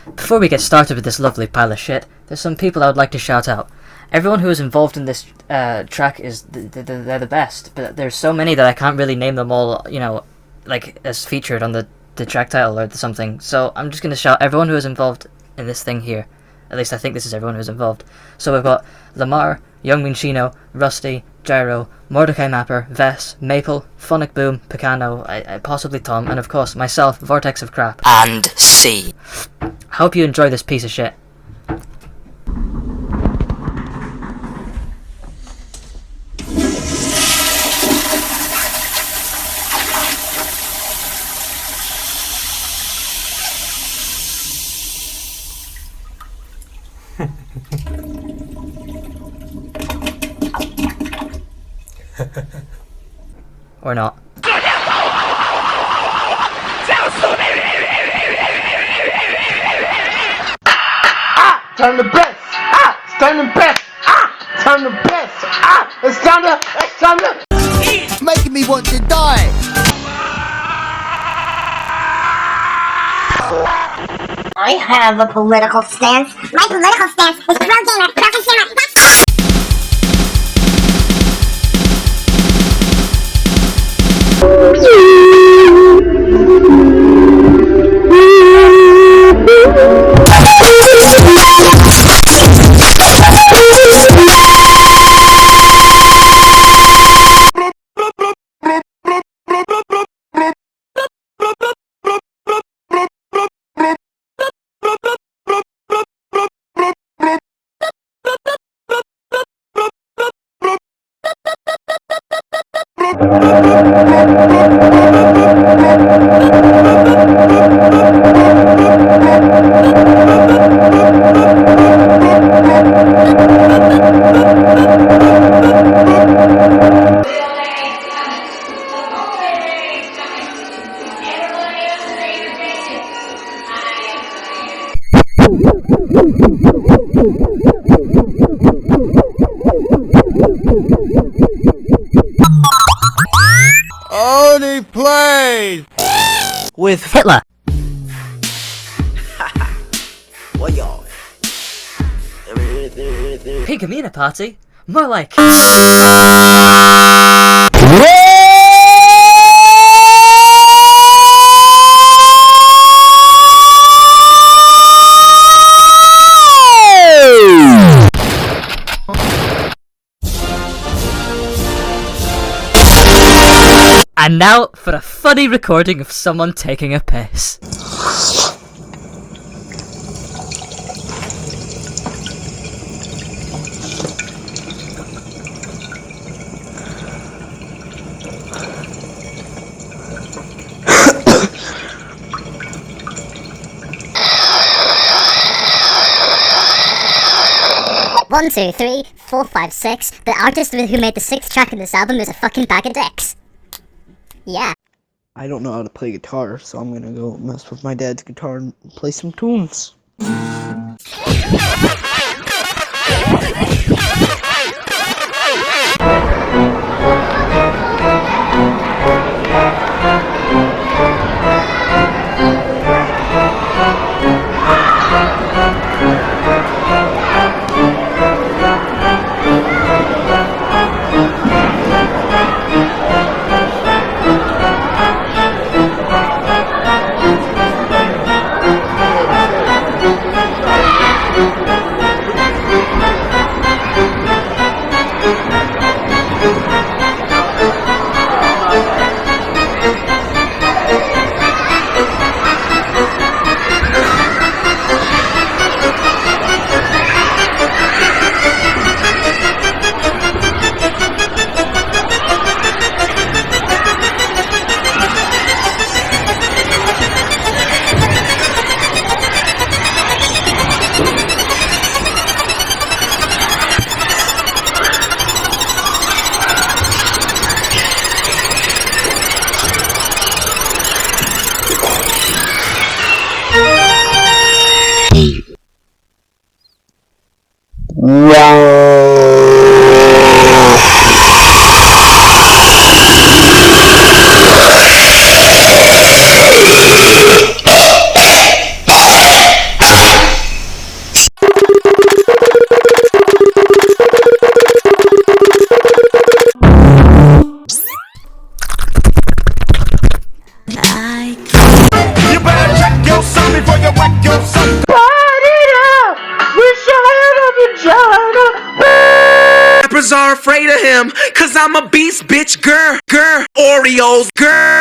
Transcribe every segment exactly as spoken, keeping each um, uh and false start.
Before we get started with this lovely pile of shit, there's some people I would like to shout out. Everyone who is involved in this uh, track is th- th- th- they're the best, but there's so many that I can't really name them all, you know, like as featured on the, the track title or something. So I'm just going to shout everyone who is involved in this thing here. At least I think this is everyone who's involved. So we've got Lamar, Young Minchino, Rusty, Gyro, Mordecai Mapper, Vess, Maple, Phonic Boom, Picano, I, I, possibly Tom, and of course myself, Vortex of Crap. And C. Hope you enjoy this piece of shit. Or not. Ah! Time to piss! Ah! It's time to piss! Ah! It's time to piss! Ah! It's time to... It's time to... It's making me want to die! I have a political stance. My political stance is pro-gamer, pro-consumer. Only played With Hitler. What y'all? Pigamina party? More like... And now for a funny recording of someone taking a piss. One, two, three, four, five, six. The artist who made the sixth track in this album is a fucking bag of dicks. Yeah. I don't know how to play guitar, so I'm gonna go mess with my dad's guitar and play some tunes. niggas are afraid of him, cause I'm a beast, bitch, grr, grr, Oreos, grr.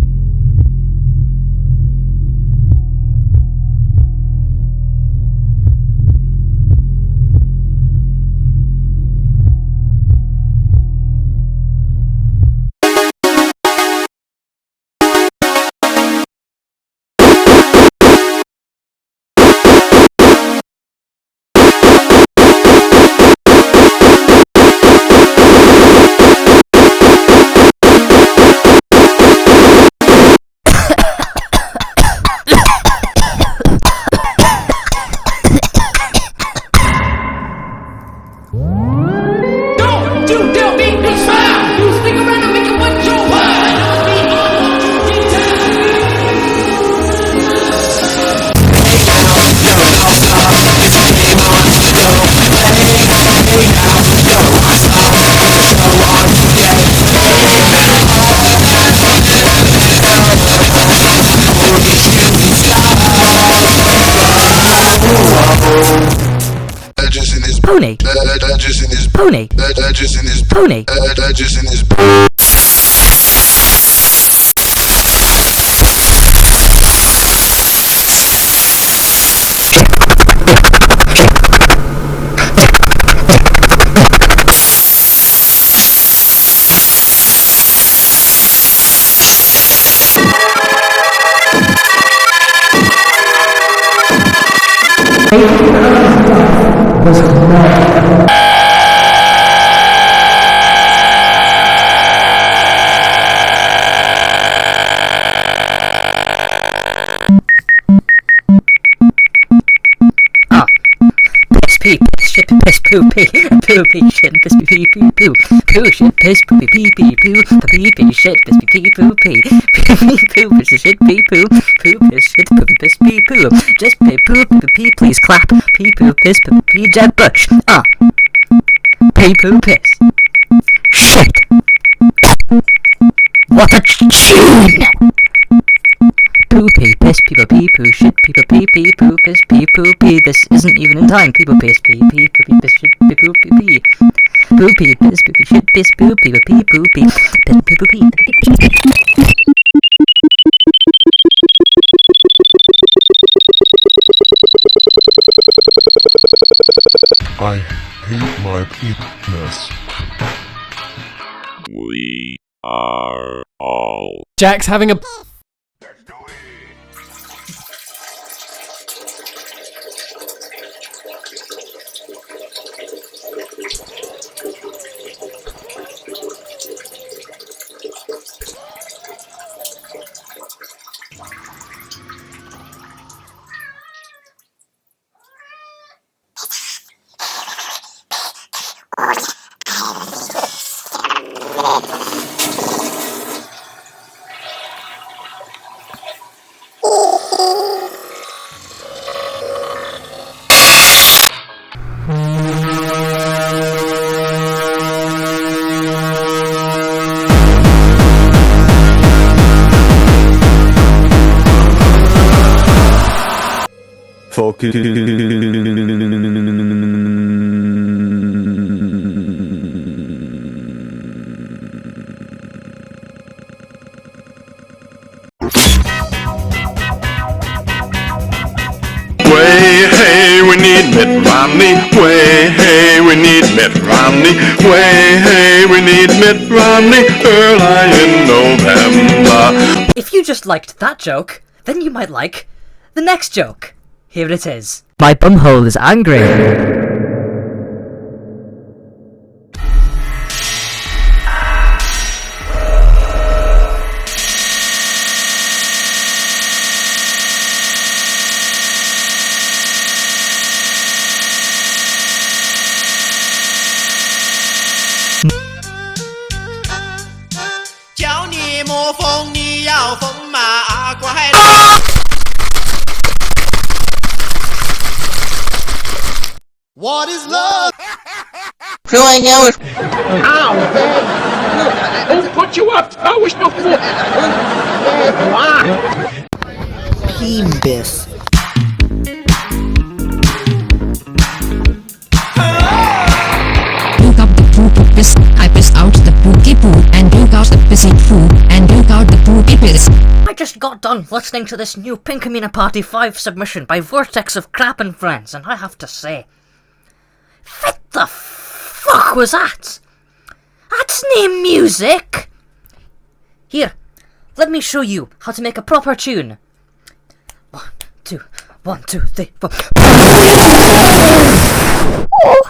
Pony. Pony. Pony. Pee, shit, piss, poo, pee, poo, pee, shit, piss, pee, pee, poo, poo, shit, piss, poo, pee, pee, poo, pee, pee, shit, piss, pee, poo, pee, pee, poo, piss, shit, pee, poo, poo, piss, shit, poo, piss, pee, poo, just pee, poo, pee, please clap, pee, poo, piss, poo, pee, Jeb Bush, ah, pee, poo, piss, shit, what a tune! Poo pee, piss, people pee, poo, shit, people pee, pee, poo, piss, pee, poo, pee. This isn't even in time. People piss, pee, pee, poo, pee, piss, shit, pee, poo, pee, pee. Poo pee, piss, poo, pee, shit, piss, poo, people pee, poo, pee, piss, pee, poo, pee. I hate my penis. We are all. Jack's having a. Focus. Way, hey, we need Mitt Romney. Way, hey, we need Mitt Romney. Way, hey, we need Mitt Romney early in November. If you just liked that joke, then you might like the next joke. Here it is. My bumhole is angry. What is love? Who I know? Ow! Who put you up? I was no fool. Penis. Woke up, woke poo and drink out the pissy poo and drink out the poopy piss. I just got done listening to this new Pinkamena Party five submission by Vortex of Crap and Friends, and I have to say, what the fuck was that? That's nae music! Here, let me show you how to make a proper tune. One, two, one, two, three, four.